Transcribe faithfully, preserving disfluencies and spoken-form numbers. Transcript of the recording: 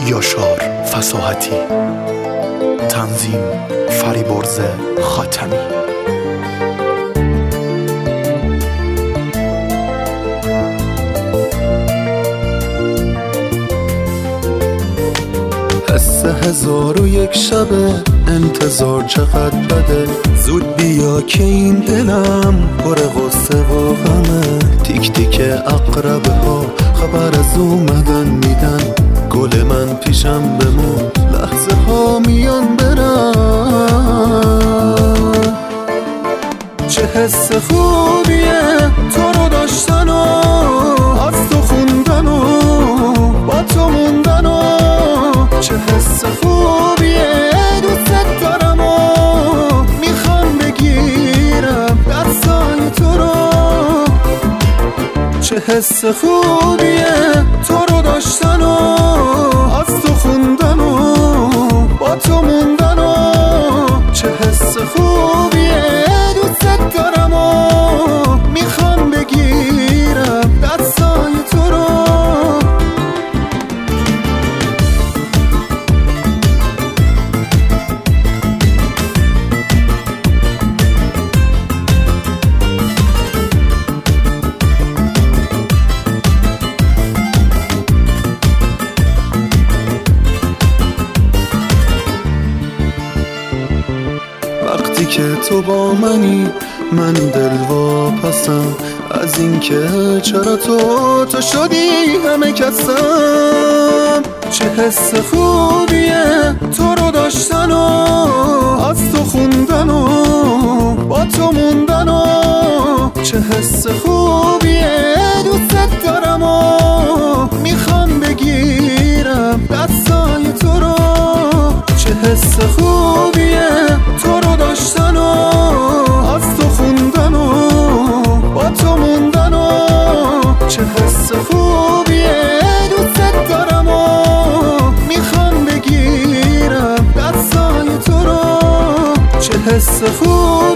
یاشار فصاحتی، تنظیم فریبرز خاتمی. حس هزار و یک شبه انتظار چقدر بده، زود بیا که این دلم پر غصه و غمه. تیک تیک اقربه ها خبر از اومدن میدن، گل من پیشم بمون لحظه ها میان برن. چه حس خوبیه تو رو داشتن و از تو خوندن و با تو موندن و چه حس خوبیه دوست دارم و میخوام بگیرم دستای تو رو. چه حس خوبیه تو رو داشتن و از تو خوندن و با تو موندن و چه حس خوبیه دوست دارم و میخوام بگیرم دستای تو رو. وقتی که تو با منی من دل واپسم، از این که چرا تو تو شدی همه کسم. چه حس خوبیه تو رو داشتن و از تو خوندن و با تو موندن و چه حس خوبیه دوست دارم و میخوام بگیرم دستای تو رو. چه حس خوبیه تو رو داشتن و از تو خوندن و با تو موندن و چه حس خوبیه دوست دارم و میخوام بگیرم دستای تو رو. چه حس خوبیه